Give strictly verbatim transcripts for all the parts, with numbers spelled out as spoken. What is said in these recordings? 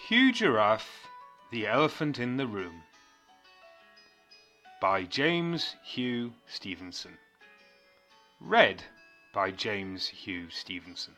Hugh Giraffe, the Elephant in the Room, by James Hugh Stevenson. Read by James Hugh Stevenson.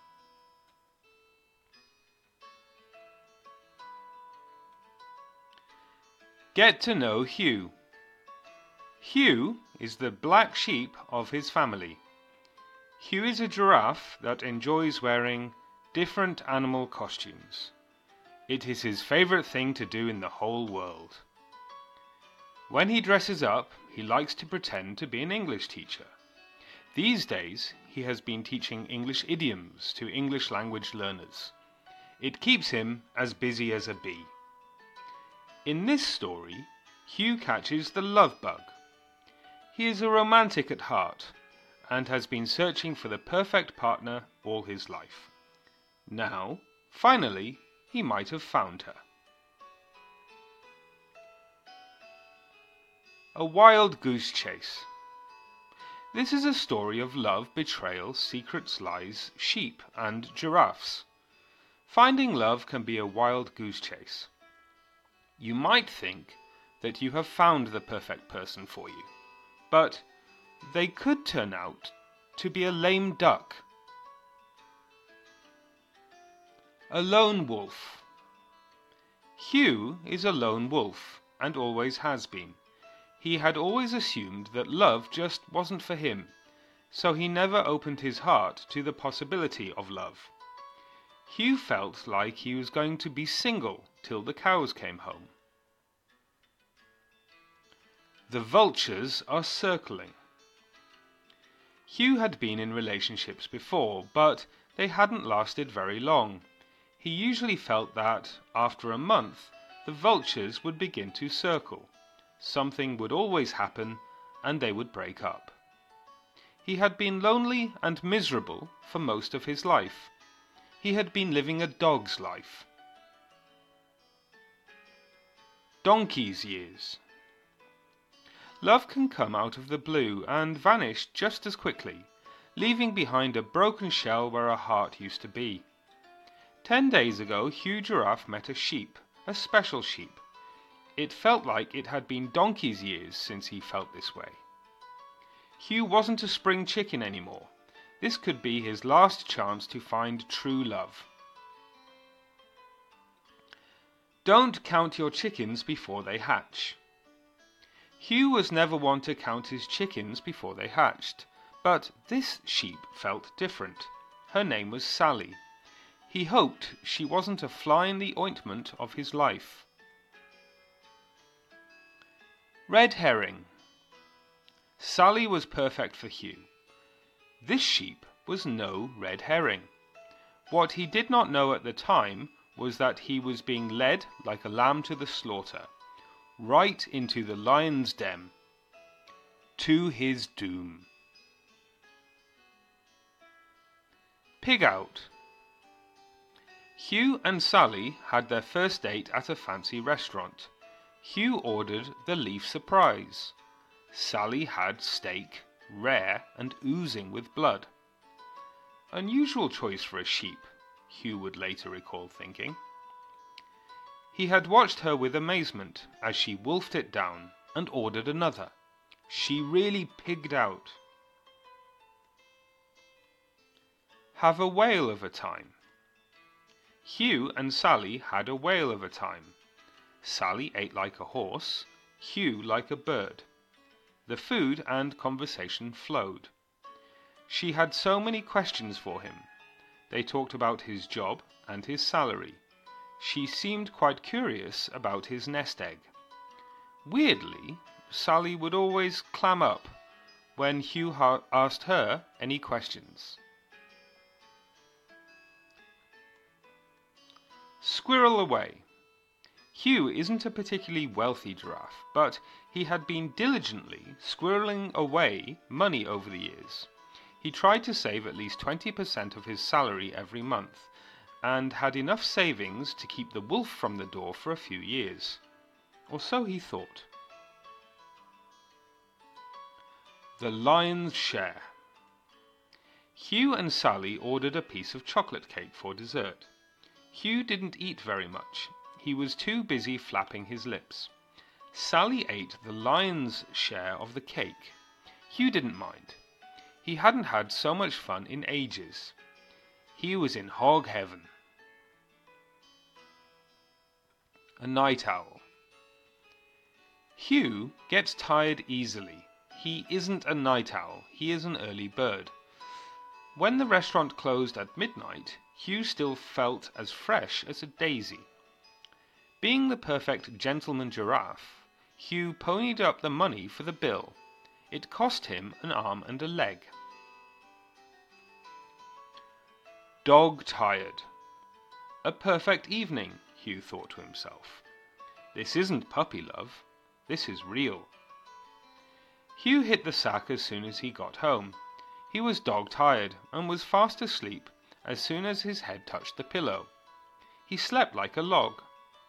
Get to know Hugh. Hugh is the black sheep of his family. Hugh is a giraffe that enjoys wearing different animal costumes. It is his favorite thing to do in the whole world. When he dresses up, he likes to pretend to be an English teacher. These days, he has been teaching English idioms to English language learners. It keeps him as busy as a bee. In this story, Hugh catches the love bug. He is a romantic at heart and has been searching for the perfect partner all his life. Now, finally, he might have found her. A Wild Goose Chase. This is a story of love, betrayal, secrets, lies, sheep, and giraffes. Finding love can be a wild goose chase. You might think that you have found the perfect person for you, but they could turn out to be a lame duck. A lone wolf. Hugh is a lone wolf, and always has been. He had always assumed that love just wasn't for him, so he never opened his heart to the possibility of love. Hugh felt like he was going to be single till the cows came home. The vultures are circling. Hugh had been in relationships before, but they hadn't lasted very long. He usually felt that, after a month, the vultures would begin to circle. Something would always happen, and they would break up. He had been lonely and miserable for most of his life. He had been living a dog's life. Donkey's years. Love can come out of the blue and vanish just as quickly, leaving behind a broken shell where a heart used to be. Ten days ago, Hugh Giraffe met a sheep, a special sheep. It felt like it had been donkey's years since he felt this way. Hugh wasn't a spring chicken anymore. This could be his last chance to find true love. Don't count your chickens before they hatch. Hugh was never one to count his chickens before they hatched, but this sheep felt different. Her name was Sally. He hoped she wasn't a fly in the ointment of his life. Red herring. Sally was perfect for Hugh. This sheep was no red herring. What he did not know at the time was that he was being led like a lamb to the slaughter, right into the lion's den, to his doom. Pig out. Hugh and Sally had their first date at a fancy restaurant. Hugh ordered the leaf surprise. Sally had steak, rare and oozing with blood. Unusual choice for a sheep, Hugh would later recall thinking. He had watched her with amazement as she wolfed it down and ordered another. She really pigged out. Have a whale of a time. Hugh and Sally had a whale of a time. Sally ate like a horse, Hugh like a bird. The food and conversation flowed. She had so many questions for him. They talked about his job and his salary. She seemed quite curious about his nest egg. Weirdly, Sally would always clam up when Hugh ha- asked her any questions. Squirrel away. Hugh isn't a particularly wealthy giraffe, but he had been diligently squirreling away money over the years. He tried to save at least twenty percent of his salary every month, and had enough savings to keep the wolf from the door for a few years. Or so he thought. The lion's share. Hugh and Sally ordered a piece of chocolate cake for dessert. Hugh didn't eat very much. He was too busy flapping his lips. Sally ate the lion's share of the cake. Hugh didn't mind. He hadn't had so much fun in ages. He was in hog heaven. A night owl. Hugh gets tired easily. He isn't a night owl. He is an early bird. When the restaurant closed at midnight, Hugh still felt as fresh as a daisy. Being the perfect gentleman giraffe, Hugh ponied up the money for the bill. It cost him an arm and a leg. Dog tired. A perfect evening, Hugh thought to himself. This isn't puppy love. This is real. Hugh hit the sack as soon as he got home. He was dog-tired and was fast asleep as soon as his head touched the pillow. He slept like a log.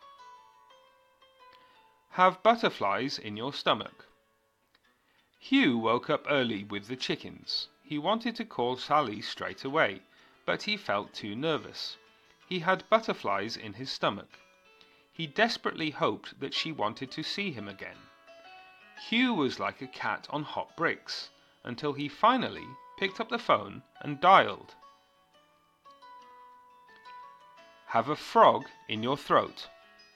Have butterflies in your stomach. Hugh woke up early with the chickens. He wanted to call Sally straight away, but he felt too nervous. He had butterflies in his stomach. He desperately hoped that she wanted to see him again. Hugh was like a cat on hot bricks, until he finally picked up the phone and dialed. Have a frog in your throat.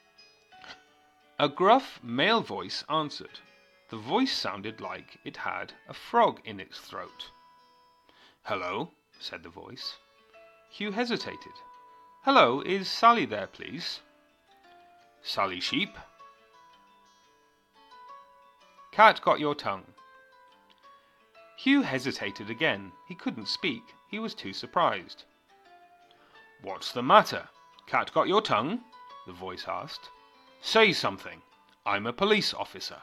A gruff male voice answered. The voice sounded like it had a frog in its throat. Hello, said the voice. Hugh hesitated. Hello, is Sally there, please? Sally Sheep. Cat got your tongue. Hugh hesitated again. He couldn't speak. He was too surprised. What's the matter? Cat got your tongue? The voice asked. Say something. I'm a police officer.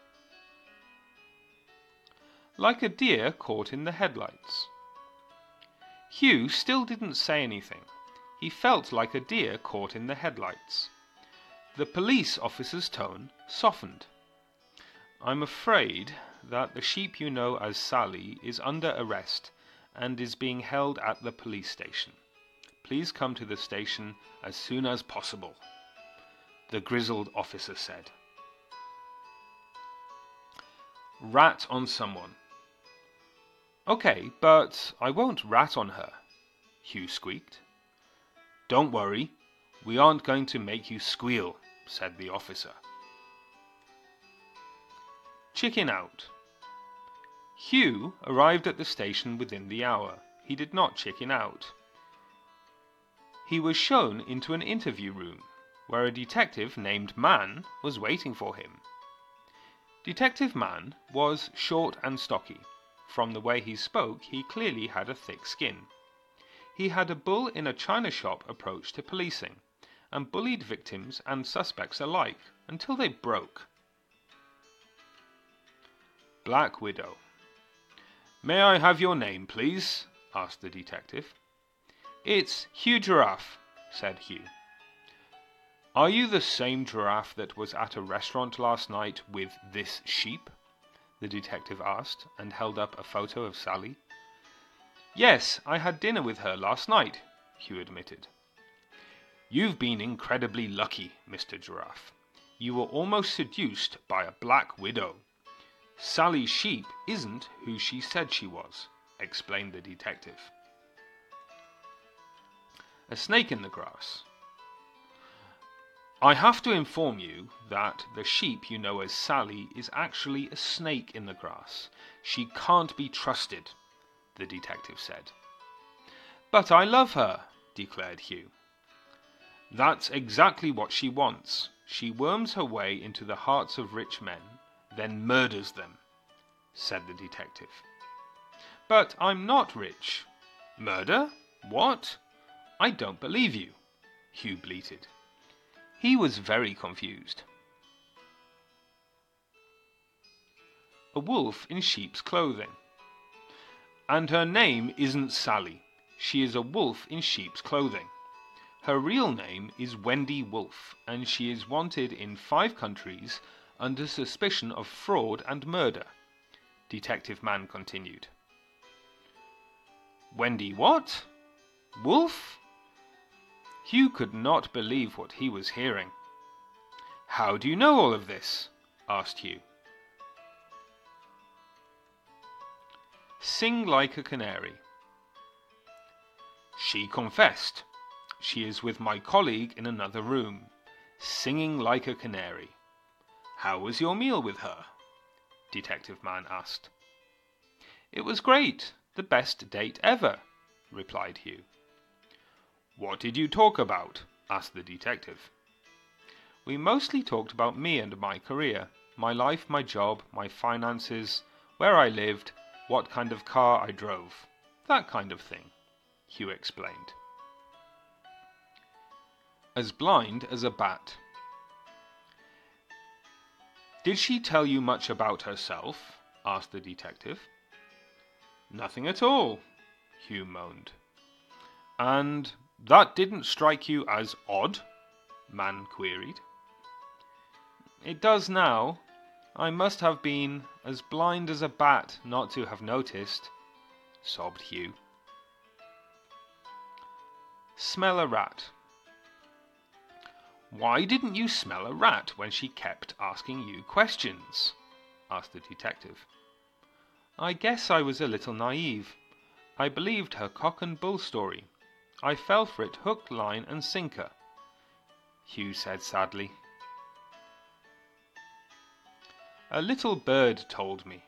Like a deer caught in the headlights. Hugh still didn't say anything. He felt like a deer caught in the headlights. The police officer's tone softened. I'm afraid that the sheep you know as Sally is under arrest and is being held at the police station. Please come to the station as soon as possible, the grizzled officer said. Rat on someone. Okay, but I won't rat on her, Hugh squeaked. Don't worry, we aren't going to make you squeal, said the officer. Chicken out. Hugh arrived at the station within the hour. He did not chicken out. He was shown into an interview room, where a detective named Mann was waiting for him. Detective Mann was short and stocky. From the way he spoke, he clearly had a thick skin. He had a bull in a china shop approach to policing, and bullied victims and suspects alike until they broke. Black Widow. May I have your name, please? Asked the detective. It's Hugh Giraffe, said Hugh. Are you the same giraffe that was at a restaurant last night with this sheep? The detective asked, and held up a photo of Sally. Yes, I had dinner with her last night, Hugh admitted. You've been incredibly lucky, Mister Giraffe. You were almost seduced by a black widow. Sally Sheep isn't who she said she was, explained the detective. A snake in the grass. I have to inform you that the sheep you know as Sally is actually a snake in the grass. She can't be trusted, the detective said. But I love her, declared Hugh. That's exactly what she wants. She worms her way into the hearts of rich men, then murders them, said the detective. But I'm not rich. Murder? What? I don't believe you, Hugh bleated. He was very confused. A wolf in sheep's clothing. And her name isn't Sally. She is a wolf in sheep's clothing. Her real name is Wendy Wolf, and she is wanted in five countries under suspicion of fraud and murder, Detective Mann continued. Wendy what? Wolf? Hugh could not believe what he was hearing. "How do you know all of this?" asked Hugh. Sing like a canary. She confessed. She is with my colleague in another room, singing like a canary. How was your meal with her? Detective Man asked. It was great, the best date ever, replied Hugh. What did you talk about? Asked the detective. We mostly talked about me and my career, my life, my job, my finances, where I lived, what kind of car I drove, that kind of thing, Hugh explained. As blind as a bat. Did she tell you much about herself? Asked the detective. Nothing at all, Hugh moaned. And that didn't strike you as odd? Man queried. It does now. I must have been as blind as a bat not to have noticed, sobbed Hugh. Smell a rat. Why didn't you smell a rat when she kept asking you questions? Asked the detective. I guess I was a little naive. I believed her cock and bull story. I fell for it hook, line, and sinker, Hugh said sadly. A little bird told me.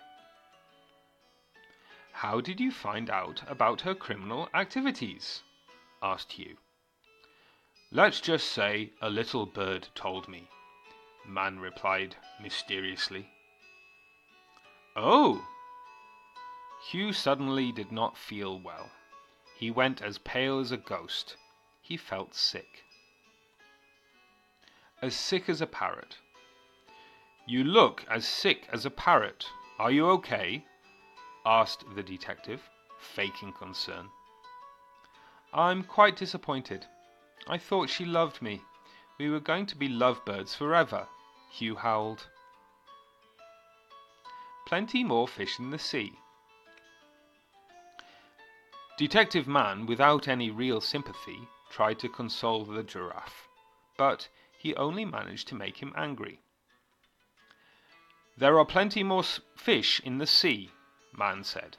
How did you find out about her criminal activities? Asked Hugh. Let's just say a little bird told me, Man replied mysteriously. Oh! Hugh suddenly did not feel well. He went as pale as a ghost. He felt sick. As sick as a parrot. You look as sick as a parrot. Are you okay? Asked the detective, faking concern. I'm quite disappointed. I thought she loved me. We were going to be lovebirds forever, Hugh howled. Plenty more fish in the sea. Detective Man, without any real sympathy, tried to console the giraffe, but he only managed to make him angry. There are plenty more fish in the sea, Man said.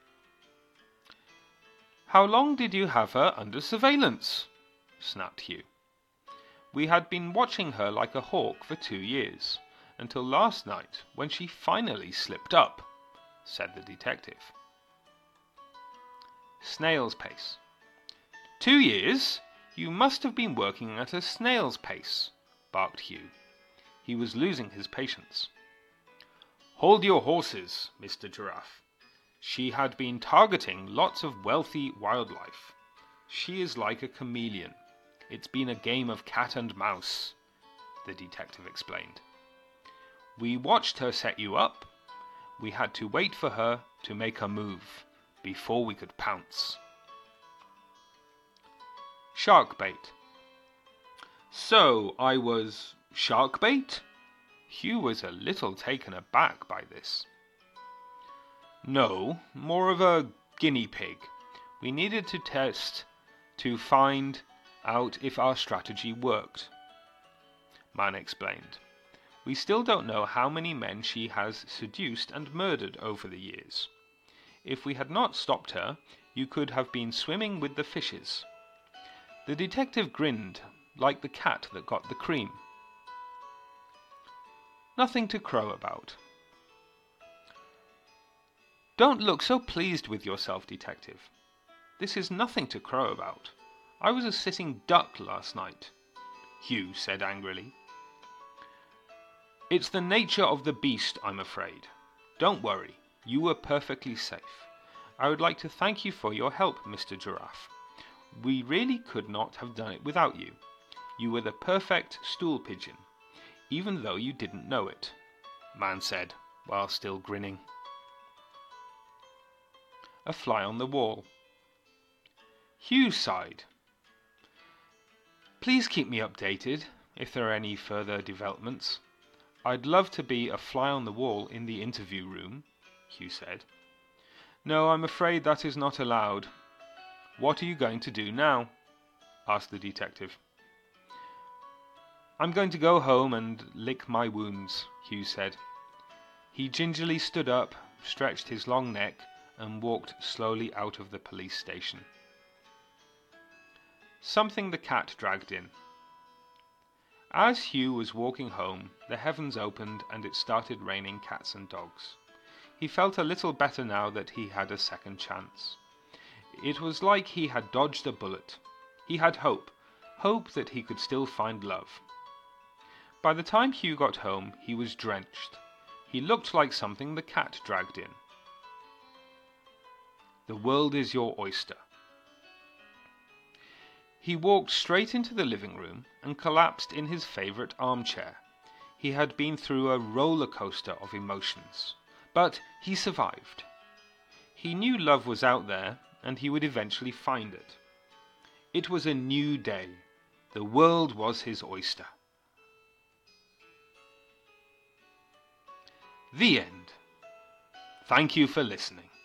How long did you have her under surveillance? Snapped Hugh. We had been watching her like a hawk for two years, until last night when she finally slipped up, said the detective. Snail's pace. Two years? You must have been working at a snail's pace, barked Hugh. He was losing his patience. Hold your horses, Mister Giraffe. She had been targeting lots of wealthy wildlife. She is like a chameleon. It's been a game of cat and mouse, the detective explained. We watched her set you up. We had to wait for her to make a move before we could pounce. Shark bait. So I was shark bait? Hugh was a little taken aback by this. No, more of a guinea pig. We needed to test to find out if our strategy worked, Man explained. We still don't know how many men she has seduced and murdered over the years. If we had not stopped her, you could have been swimming with the fishes. The detective grinned, like the cat that got the cream. Nothing to crow about. Don't look so pleased with yourself, detective. This is nothing to crow about. I was a sitting duck last night, Hugh said angrily. It's the nature of the beast, I'm afraid. Don't worry, you were perfectly safe. I would like to thank you for your help, Mister Giraffe. We really could not have done it without you. You were the perfect stool pigeon, even though you didn't know it, Man said, while still grinning. A fly on the wall. Hugh sighed. Please keep me updated if there are any further developments. I'd love to be a fly on the wall in the interview room, Hugh said. No, I'm afraid that is not allowed. What are you going to do now? asked the detective. "I'm going to go home and lick my wounds," Hugh said. He gingerly stood up, stretched his long neck, and walked slowly out of the police station. Something the cat dragged in. As Hugh was walking home, the heavens opened and it started raining cats and dogs. He felt a little better now that he had a second chance. It was like he had dodged a bullet. He had hope, hope that he could still find love. By the time Hugh got home, he was drenched. He looked like something the cat dragged in. The world is your oyster. He walked straight into the living room and collapsed in his favorite armchair. He had been through a roller coaster of emotions, but he survived. He knew love was out there and he would eventually find it. It was a new day. The world was his oyster. The end. Thank you for listening.